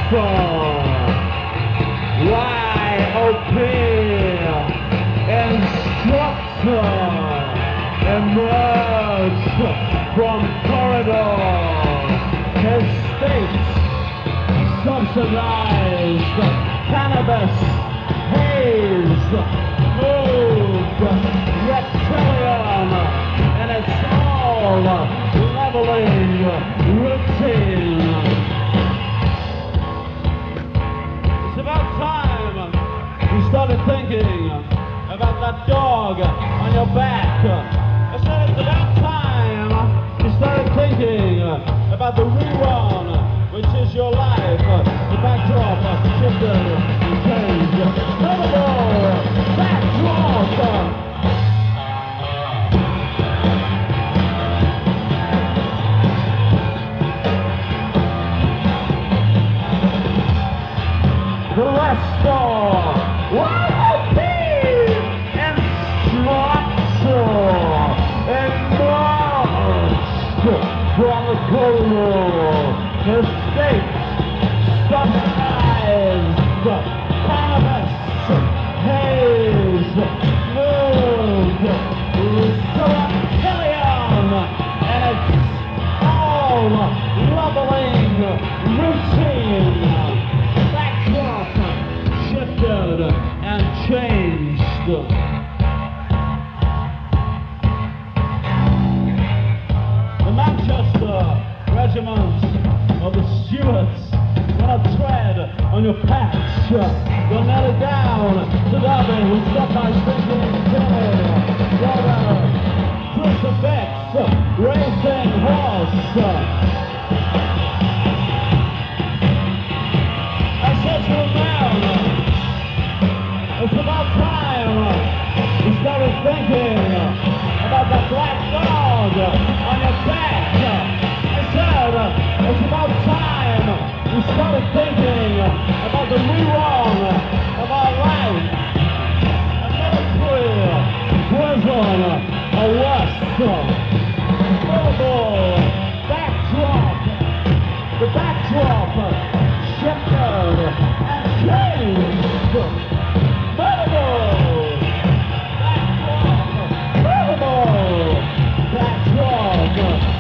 YOP instructor emerged from corridors. Estates subsidized cannabis haze moved reptilian and it's all leveling routine. It's about time you started thinking about that dog on your back. I said it's about time you started thinking about the rerun, which is your life. The backdrop shifted and changed. Notable backdrop. The rest of YOP instructor emerged from the corridor. Estates subsidized cannabis haze moved reptilian and it's all leveling routine. Backdrop shifted and changed. The Manchester Regiment of the Stuarts gonna tread on your patch. You'll nail it down to Derby, who stop by thinking killing. Brother, crucifix, racing horse. I said to him down, it's about time you started thinking about that black dog on your back. It's about time we started thinking about the rerun of our life. A military prison arrest. Notable backdrop. The backdrop shifted and changed. Notable backdrop. Notable backdrop.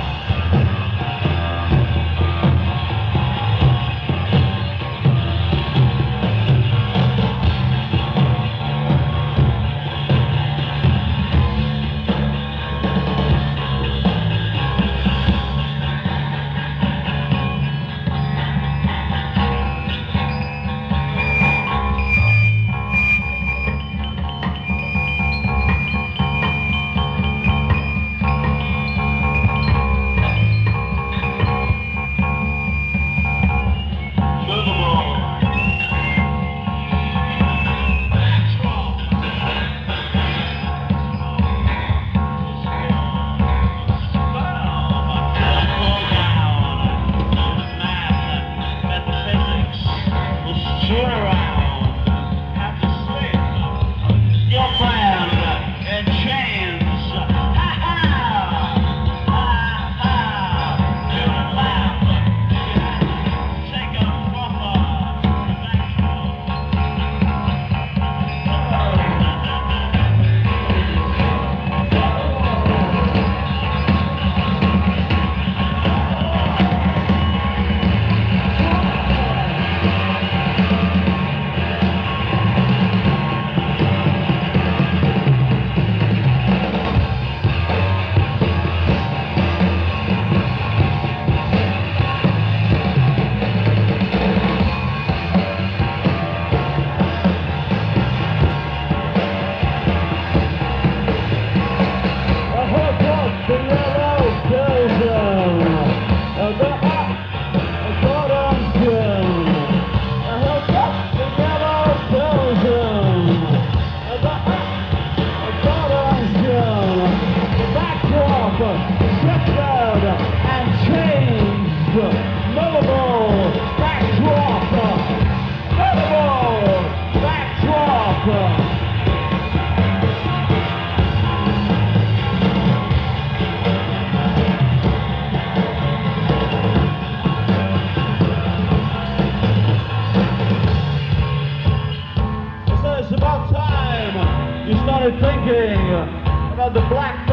the black